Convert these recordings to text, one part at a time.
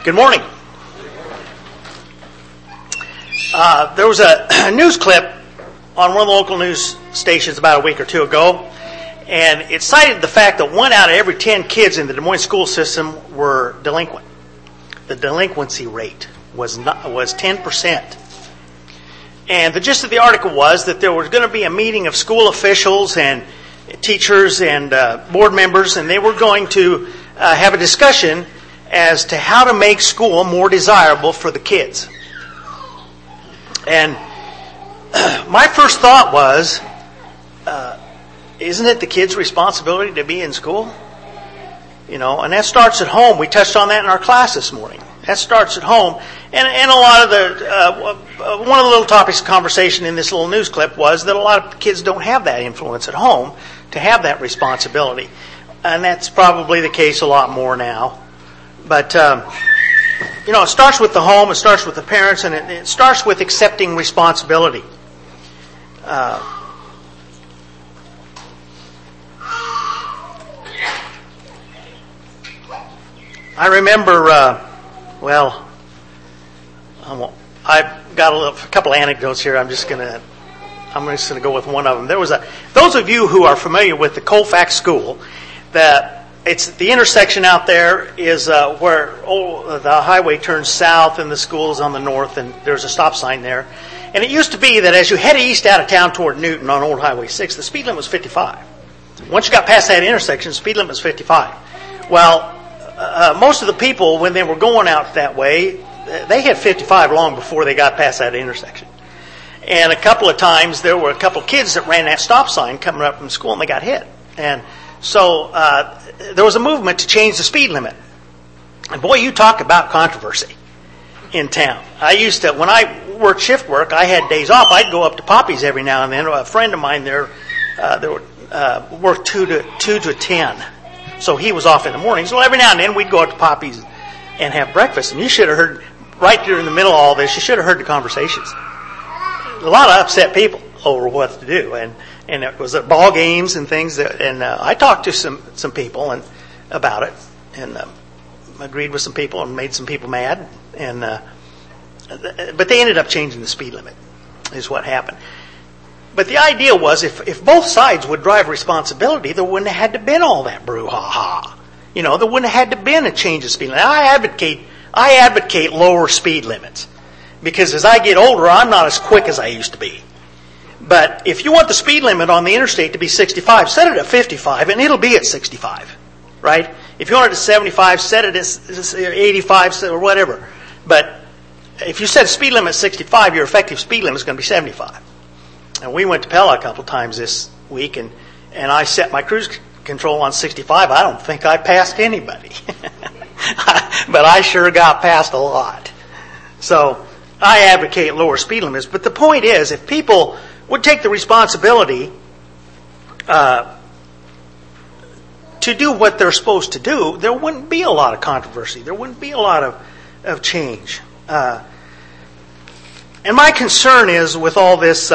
Good morning. There was a news clip on one of the local news stations about a week or two ago, and it cited the fact that 1 out of every 10 kids in the Des Moines school system were delinquent. The delinquency rate was 10%. And the gist of the article was that there was going to be a meeting of school officials and teachers and board members, and they were going to have a discussion as to how to make school more desirable for the kids. And my first thought was, isn't it the kids' responsibility to be in school? You know, and that starts at home. We touched on that in our class this morning. That starts at home. And a lot of one of the little topics of conversation in this little news clip was that a lot of kids don't have that influence at home to have that responsibility. And that's probably the case a lot more now. But, it starts with the home, it starts with the parents, and it starts with accepting responsibility. I remember, I've got a couple of anecdotes here. I'm just going to go with one of them. Those of you who are familiar with the Colfax School, it's the intersection out there is where the highway turns south and the school is on the north, and there's a stop sign there. And it used to be that as you head east out of town toward Newton on Old Highway 6, the speed limit was 55. Once you got past that intersection, the speed limit was 55. Well, most of the people, when they were going out that way, they had 55 long before they got past that intersection. And a couple of times, there were a couple of kids that ran that stop sign coming up from school, and they got hit. And so there was a movement to change the speed limit. And boy, you talk about controversy in town. I used to, when I worked shift work, I had days off. I'd go up to Poppy's every now and then. A friend of mine there worked 2 to 10. So he was off in the morning. So every now and then we'd go up to Poppy's and have breakfast. And you should have heard, right there in the middle of all this, you should have heard the conversations. A lot of upset people over what to do. And it was at ball games and things. And I talked to some people about it. And agreed with some people and made some people mad. But they ended up changing the speed limit, is what happened. But the idea was if both sides would drive responsibility, there wouldn't have had to been all that brouhaha. There wouldn't have had to been a change of speed limit. I advocate lower speed limits because as I get older, I'm not as quick as I used to be. But if you want the speed limit on the interstate to be 65, set it at 55 and it'll be at 65, right? If you want it at 75, set it at 85 or whatever. But if you set a speed limit at 65, your effective speed limit is going to be 75. And we went to Pella a couple times this week, and I set my cruise control on 65. I don't think I passed anybody. But I sure got past a lot. So I advocate lower speed limits. But the point is, if people would take the responsibility to do what they're supposed to do, there wouldn't be a lot of controversy. There wouldn't be a lot of change. And my concern is with all this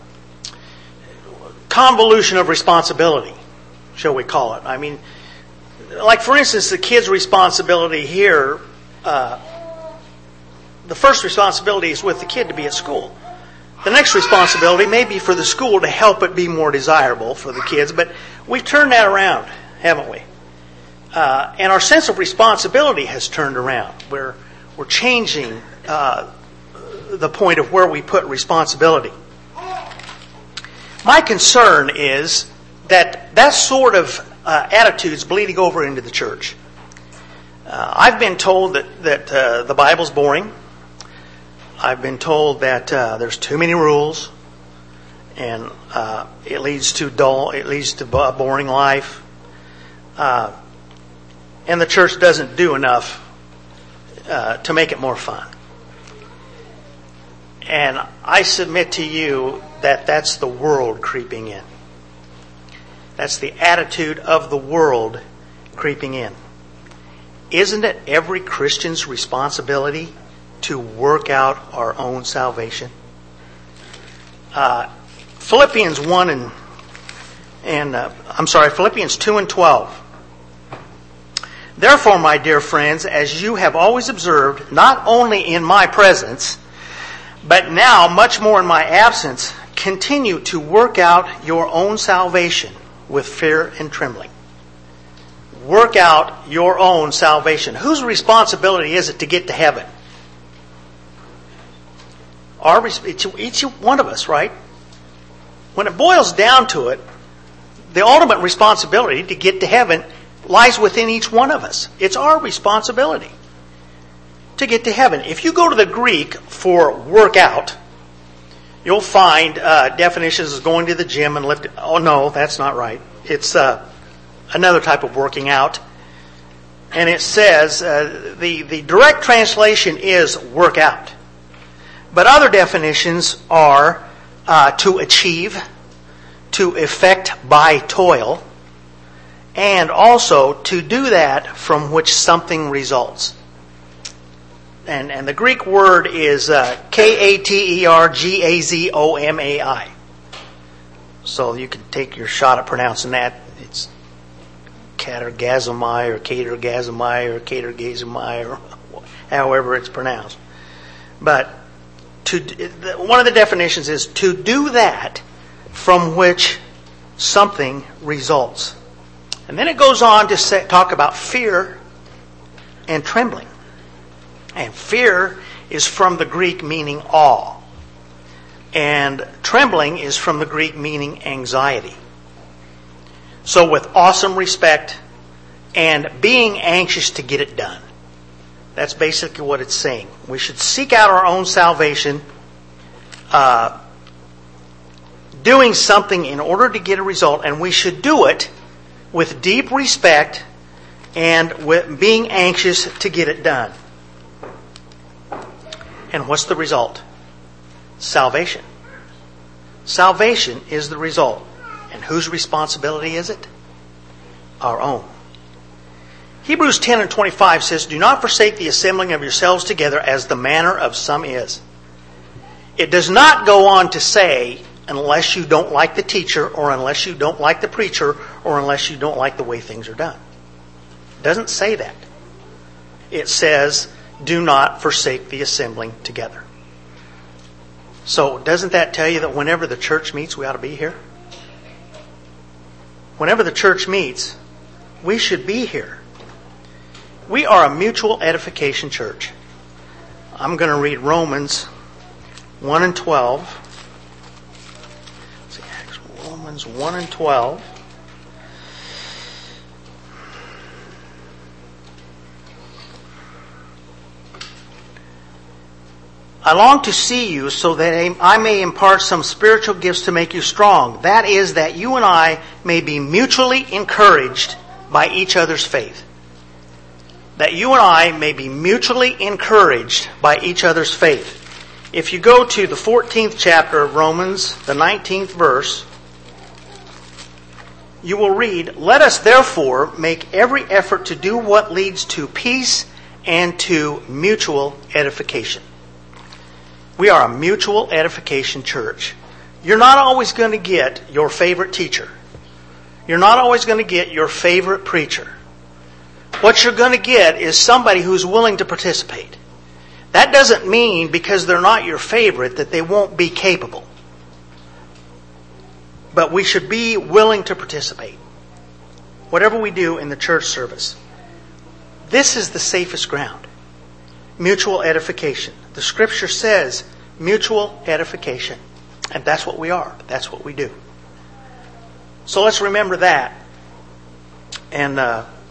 convolution of responsibility, shall we call it. I mean, like for instance, the kids' responsibility here, the first responsibility is with the kid to be at school. The next responsibility may be for the school to help it be more desirable for the kids, but we've turned that around, haven't we? And our sense of responsibility has turned around. We're changing the point of where we put responsibility. My concern is that sort of attitude's bleeding over into the church. I've been told that the Bible's boring. I've been told that there's too many rules, and it leads to a boring life. And the church doesn't do enough to make it more fun. And I submit to you that that's the world creeping in. That's the attitude of the world creeping in. Isn't it every Christian's responsibility to work out our own salvation? Philippians 2 and 12. Therefore, my dear friends, as you have always observed, not only in my presence, but now much more in my absence, continue to work out your own salvation with fear and trembling. Work out your own salvation. Whose responsibility is it to get to heaven? Each one of us, right? When it boils down to it, the ultimate responsibility to get to heaven lies within each one of us. It's our responsibility to get to heaven. If you go to the Greek for work out, you'll find definitions as going to the gym and lifting. Oh no, that's not right. It's another type of working out. And it says, the direct translation is work out. But other definitions are to achieve, to effect by toil, and also to do that from which something results. And the Greek word is Katergazomai. So you can take your shot at pronouncing that. It's Katergazomai or Katergazomai or Katergazomai or however it's pronounced. But one of the definitions is to do that from which something results. And then it goes on to talk about fear and trembling. And fear is from the Greek meaning awe. And trembling is from the Greek meaning anxiety. So with awesome respect and being anxious to get it done. That's basically what it's saying. We should seek out our own salvation, doing something in order to get a result, and we should do it with deep respect and with being anxious to get it done. And what's the result? Salvation. Salvation is the result. And whose responsibility is it? Our own. Hebrews 10:25 says, do not forsake the assembling of yourselves together as the manner of some is. It does not go on to say, unless you don't like the teacher, or unless you don't like the preacher, or unless you don't like the way things are done. It doesn't say that. It says, do not forsake the assembling together. So doesn't that tell you that whenever the church meets, we ought to be here? Whenever the church meets, we should be here. We are a mutual edification church. I'm going to read Romans 1 and 12. Let's see, Romans 1 and 12. I long to see you so that I may impart some spiritual gifts to make you strong. That is, that you and I may be mutually encouraged by each other's faith. That you and I may be mutually encouraged by each other's faith. If you go to the 14th chapter of Romans, the 19th verse, you will read, let us therefore make every effort to do what leads to peace and to mutual edification. We are a mutual edification church. You're not always going to get your favorite teacher. You're not always going to get your favorite preacher. What you're going to get is somebody who's willing to participate. That doesn't mean because they're not your favorite that they won't be capable. But we should be willing to participate. Whatever we do in the church service. This is the safest ground. Mutual edification. The Scripture says mutual edification. And that's what we are. That's what we do. So let's remember that. And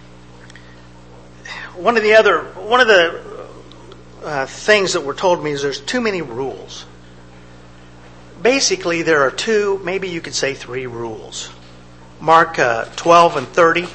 one of the things that were told me is there's too many rules. Basically, there are two, maybe you could say three rules. Mark 12 and 30.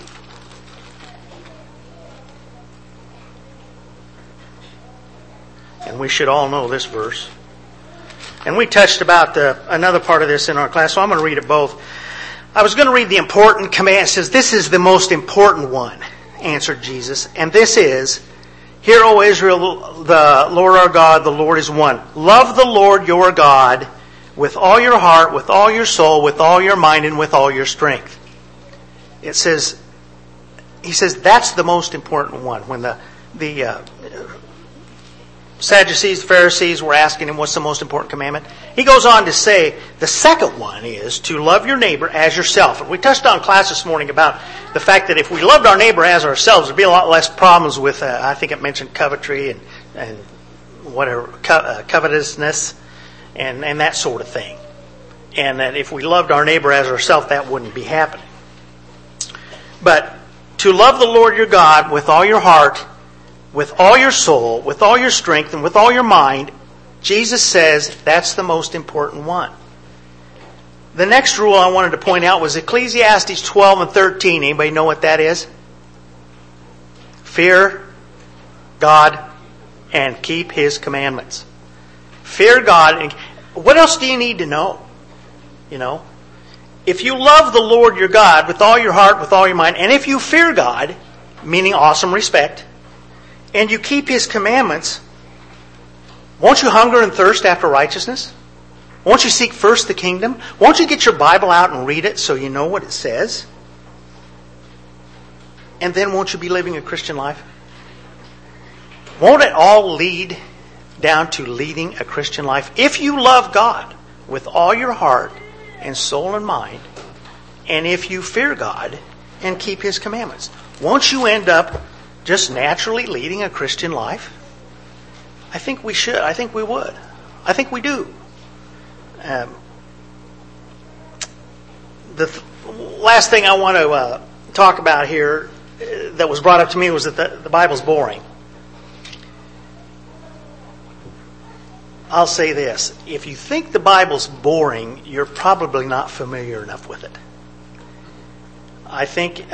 And we should all know this verse. And we touched about another part of this in our class, so I'm going to read it both. I was going to read the important command. It says, this is the most important one, answered Jesus. And this is, hear, O Israel, the Lord our God, the Lord is one. Love the Lord your God with all your heart, with all your soul, with all your mind, and with all your strength. It says, he says that's the most important one. When the Sadducees, Pharisees were asking him what's the most important commandment, he goes on to say the second one is to love your neighbor as yourself. And we touched on class this morning about the fact that if we loved our neighbor as ourselves, there'd be a lot less problems with, I think it mentioned covetry and whatever, covetousness and that sort of thing. And that if we loved our neighbor as ourselves, that wouldn't be happening. But to love the Lord your God with all your heart, with all your soul, with all your strength, and with all your mind, Jesus says that's the most important one. The next rule I wanted to point out was Ecclesiastes 12 and 13. Anybody know what that is? Fear God and keep His commandments. Fear God. And what else do you need to know? You know, if you love the Lord your God with all your heart, with all your mind, and if you fear God, meaning awesome respect, and you keep His commandments, won't you hunger and thirst after righteousness? Won't you seek first the kingdom? Won't you get your Bible out and read it so you know what it says? And then won't you be living a Christian life? Won't it all lead down to leading a Christian life? If you love God with all your heart and soul and mind, and if you fear God and keep His commandments, won't you end up just naturally leading a Christian life? I think we should. I think we would. I think we do. The last thing I want to talk about here that was brought up to me was that the Bible's boring. I'll say this. If you think the Bible's boring, you're probably not familiar enough with it. I think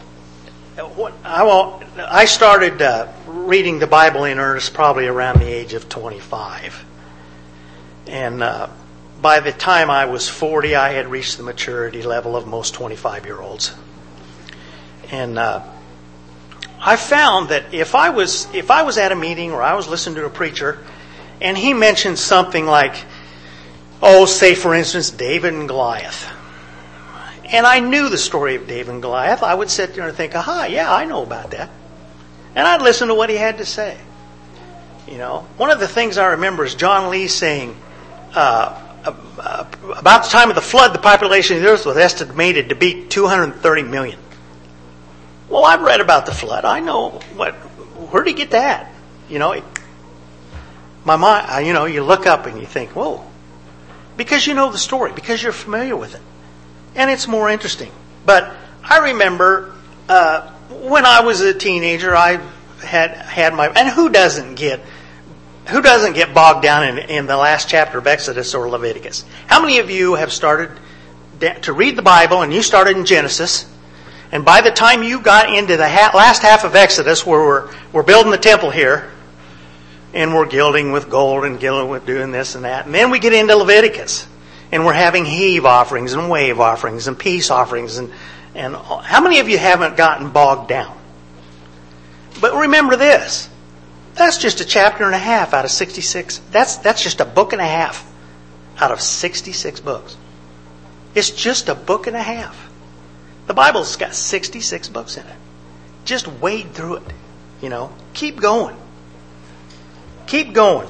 I started reading the Bible in earnest probably around the age of 25. And by the time I was 40, I had reached the maturity level of most 25-year-olds. And I found that if I was at a meeting or I was listening to a preacher and he mentioned something like, say for instance, David and Goliath, and I knew the story of David and Goliath, I would sit there and think, yeah, I know about that. And I'd listen to what he had to say. You know, one of the things I remember is John Lee saying, about the time of the flood, the population of the earth was estimated to be 230 million. Well, I've read about the flood. I know where did he get that? You know, my mind, you look up and you think, whoa. Because you know the story, because you're familiar with it. And it's more interesting. But I remember when I was a teenager, I had my... And who doesn't get bogged down in the last chapter of Exodus or Leviticus? How many of you have started to read the Bible and you started in Genesis, and by the time you got into the last half of Exodus, where we're building the temple here, and we're gilding with gold and gilding with doing this and that, and then we get into Leviticus, and we're having heave offerings and wave offerings and peace offerings, and how many of you haven't gotten bogged down? But remember this. That's just a chapter and a half out of 66. That's just a book and a half out of 66 books. It's just a book and a half. The Bible's got 66 books in it. Just wade through it. You know, keep going. Keep going.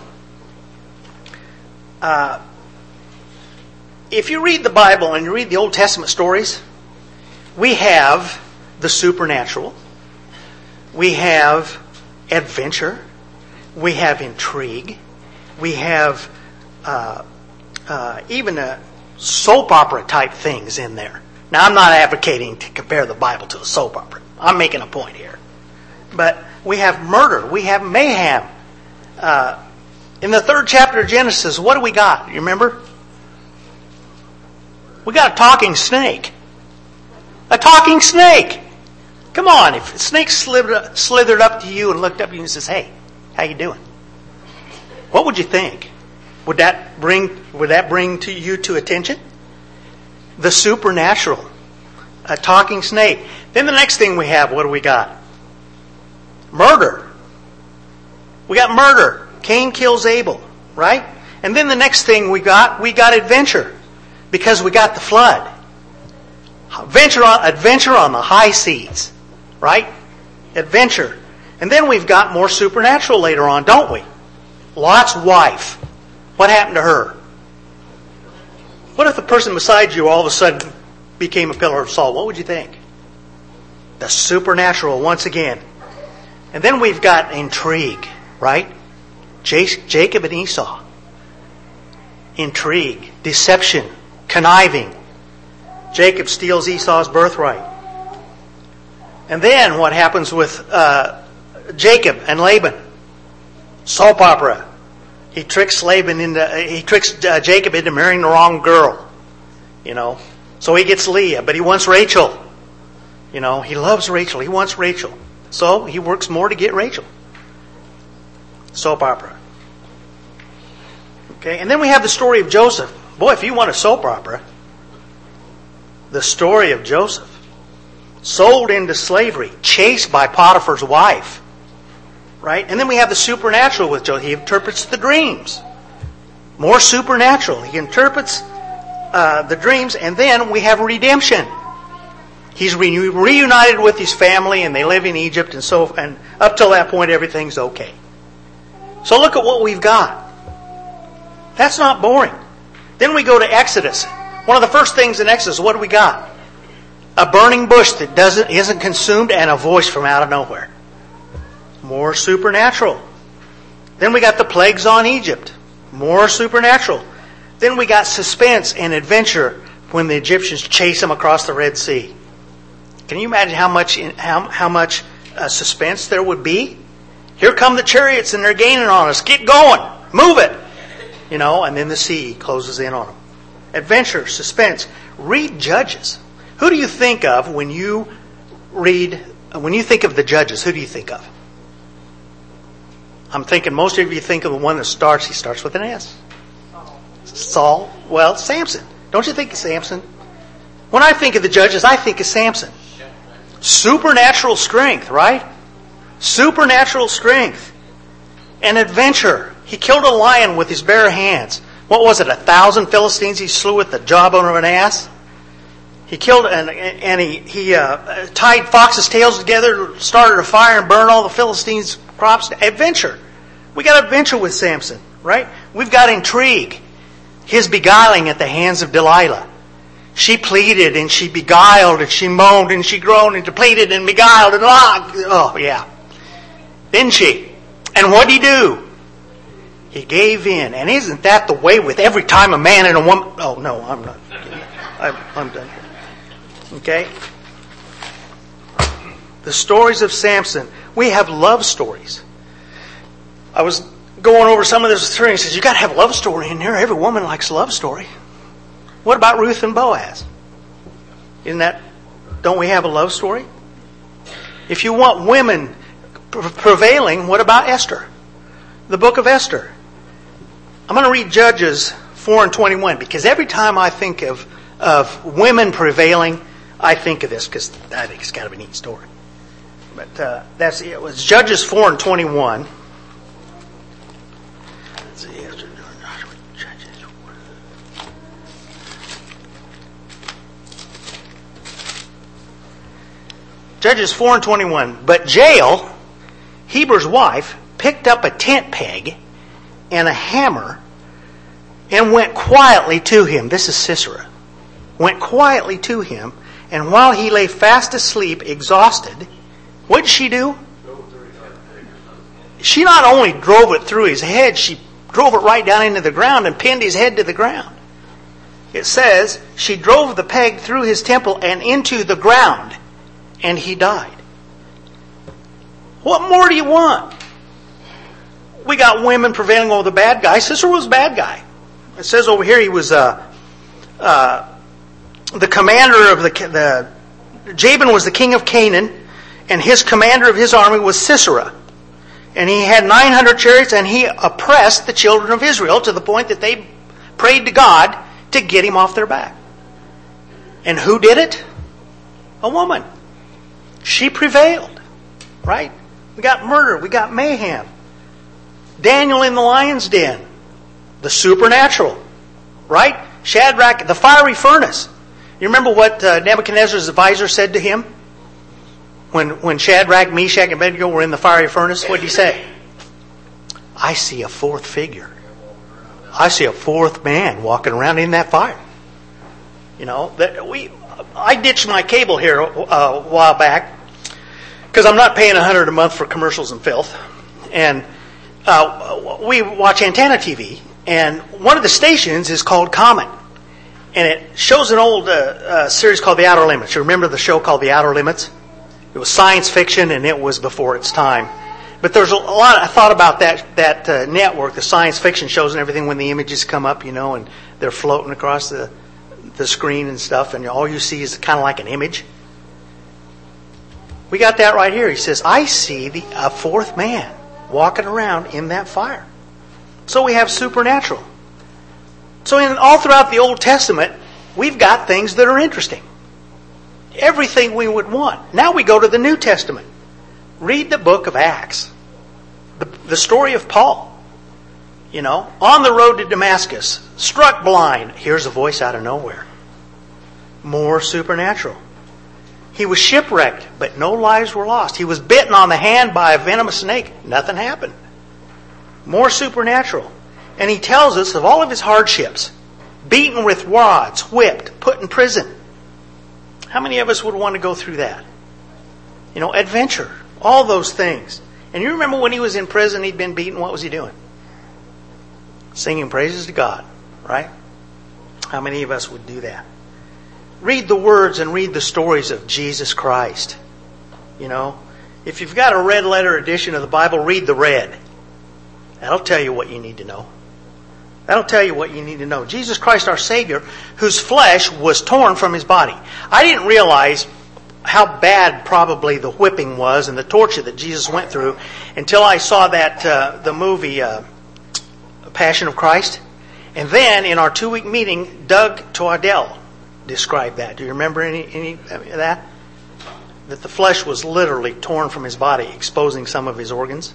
If you read the Bible and you read the Old Testament stories, we have the supernatural. We have adventure. We have intrigue. We have even soap opera type things in there. Now, I'm not advocating to compare the Bible to a soap opera. I'm making a point here. But we have murder. We have mayhem. In the 3rd chapter of Genesis, what do we got? You remember? We got a talking snake. A talking snake. Come on, if a snake slithered up to you and looked up at you and says, "Hey, how you doing?" What would you think? Would that bring to you to attention? The supernatural. A talking snake. Then the next thing we have, what do we got? Murder. We got murder. Cain kills Abel, right? And then the next thing we got adventure. Because we got the flood. Adventure on the high seas. right? Adventure. And then we've got more supernatural later on, don't we? Lot's wife. What happened to her? What if the person beside you all of a sudden became a pillar of salt? What would you think? The supernatural once again. And then we've got intrigue, right? Jacob and Esau. Intrigue, deception, conniving. Jacob steals Esau's birthright. And then what happens with Jacob and Laban? Soap opera. He tricks Jacob into marrying the wrong girl. So he gets Leah, but he wants Rachel. He loves Rachel. He wants Rachel. So he works more to get Rachel. Soap opera. Okay, and then we have the story of Joseph. Boy, if you want a soap opera, the story of Joseph. Sold into slavery, chased by Potiphar's wife. Right? And then we have the supernatural with Joseph. He interprets the dreams. More supernatural. He interprets the dreams, and then we have redemption. He's reunited with his family, and they live in Egypt, and up till that point, everything's okay. So look at what we've got. That's not boring. Then we go to Exodus. One of the first things in Exodus, what do we got? A burning bush that isn't consumed, and a voice from out of nowhere. More supernatural. Then we got the plagues on Egypt. More supernatural. Then we got suspense and adventure when the Egyptians chase them across the Red Sea. Can you imagine how much suspense there would be? Here come the chariots and they're gaining on us. Get going. Move it. And then the sea closes in on them. Adventure, suspense. Read Judges. Who do you think of when you think of the Judges? Who do you think of? I'm thinking most of you think of the one he starts with an S. Saul. Well, Samson. Don't you think of Samson? When I think of the Judges, I think of Samson. Supernatural strength, right? Supernatural strength. And adventure. He killed a lion with his bare hands. What was it, 1,000 Philistines he slew with the jawbone of an ass? He killed and he tied foxes' tails together, started a fire and burned all the Philistines' crops. Adventure. We got adventure with Samson, right? We've got intrigue. His beguiling at the hands of Delilah. She pleaded and she beguiled and she moaned and she groaned and pleaded and beguiled and oh yeah. Didn't she? And what did he do? He gave in. And isn't that the way with every time a man and a woman... Oh no, I'm not. I'm done here. Okay? The stories of Samson. We have love stories. I was going over some of this and he says, you got to have a love story in there. Every woman likes a love story. What about Ruth and Boaz? Don't we have a love story? If you want women prevailing, what about Esther? The book of Esther. I'm going to read Judges 4:21 because every time I think of women prevailing, I think of this because I think it's kind of a neat story. But it was Judges 4:21. Judges 4:21. But Jael, Heber's wife, picked up a tent peg and a hammer and went quietly to him. This is Sisera. Went quietly to him, and while he lay fast asleep, exhausted, what did she do? She not only drove it through his head, she drove it right down into the ground and pinned his head to the ground. It says, she drove the peg through his temple and into the ground, and he died. What more do you want? We got women prevailing over the bad guy. Sisera was a bad guy. It says over here he was the commander of Jabin was the king of Canaan, and his commander of his army was Sisera. And he had 900 chariots, and he oppressed the children of Israel to the point that they prayed to God to get him off their back. And who did it? A woman. She prevailed. Right? We got murder. We got mayhem. Daniel in the lion's den. The supernatural. Right? Shadrach, the fiery furnace. You remember what Nebuchadnezzar's advisor said to him? When Shadrach, Meshach, and Abednego were in the fiery furnace, what did he say? I see a fourth figure. I see a fourth man walking around in that fire. I ditched my cable here a while back because I'm not paying $100 a month for commercials and filth. And we watch Antenna TV, and one of the stations is called Comet. And it shows an old series called The Outer Limits. You remember the show called The Outer Limits? It was science fiction, and it was before its time. But there's a lot I thought about that network, the science fiction shows and everything, when the images come up, and they're floating across the screen and stuff, and all you see is kind of like an image. We got that right here. He says, I see a fourth man walking around in that fire. So we have supernatural. So all throughout the Old Testament, we've got things that are interesting. Everything we would want. Now we go to the New Testament. Read the book of Acts. The story of Paul. On the road to Damascus, struck blind. Here's a voice out of nowhere. More supernatural. He was shipwrecked, but no lives were lost. He was bitten on the hand by a venomous snake. Nothing happened. More supernatural. And he tells us of all of his hardships. Beaten with rods, whipped, put in prison. How many of us would want to go through that? Adventure. All those things. And you remember when he was in prison, he'd been beaten, what was he doing? Singing praises to God, right? How many of us would do that? Read the words and read the stories of Jesus Christ. If you've got a red letter edition of the Bible, read the red. That'll tell you what you need to know. That'll tell you what you need to know. Jesus Christ, our Savior, whose flesh was torn from his body. I didn't realize how bad probably the whipping was and the torture that Jesus went through until I saw the movie Passion of Christ. And then in our 2-week meeting, Doug Toadell described that. Do you remember any of that? That the flesh was literally torn from his body, exposing some of his organs.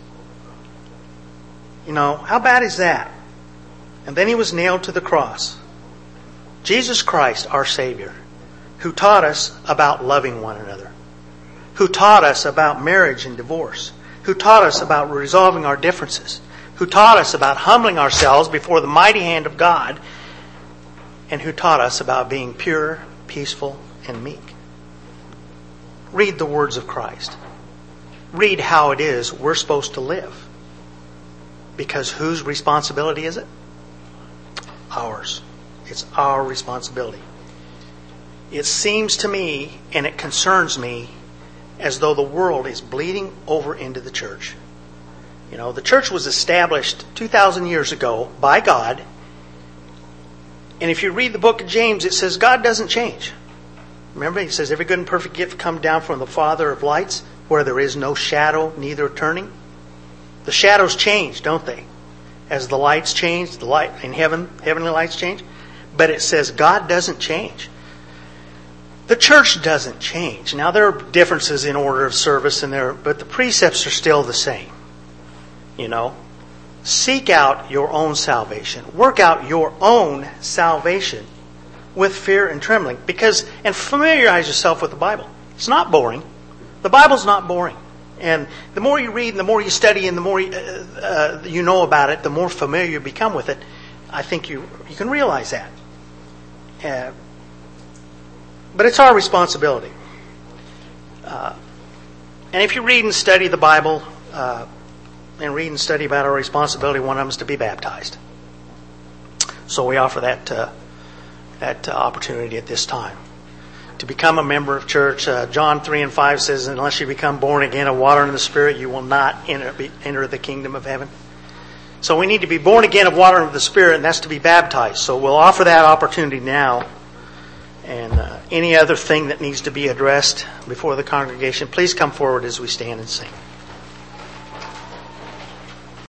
How bad is that? And then he was nailed to the cross. Jesus Christ, our Savior, who taught us about loving one another, who taught us about marriage and divorce, who taught us about resolving our differences, who taught us about humbling ourselves before the mighty hand of God, and who taught us about being pure, peaceful, and meek. Read the words of Christ. Read how it is we're supposed to live. Because whose responsibility is it? Ours. It's our responsibility. It seems to me, and it concerns me, as though the world is bleeding over into the church. The church was established 2,000 years ago by God. And if you read the book of James, it says God doesn't change. Remember, he says, every good and perfect gift come down from the Father of lights, where there is no shadow, neither turning. The shadows change, don't they? As the lights change, the light in heaven, heavenly lights change. But it says God doesn't change. The church doesn't change. Now there are differences in order of service but the precepts are still the same. Seek out your own salvation. Work out your own salvation with fear and trembling. And familiarize yourself with the Bible. It's not boring. The Bible's not boring. And the more you read and the more you study and the more you know about it, the more familiar you become with it. I think you can realize that. But it's our responsibility. And if you read and study the Bible, and read and study about our responsibility, one of them is to be baptized. So we offer that opportunity at this time. To become a member of church, John 3:5 says, unless you become born again of water and the Spirit, you will not enter the kingdom of heaven. So we need to be born again of water and of the Spirit, and that's to be baptized. So we'll offer that opportunity now. And any other thing that needs to be addressed before the congregation, please come forward as we stand and sing.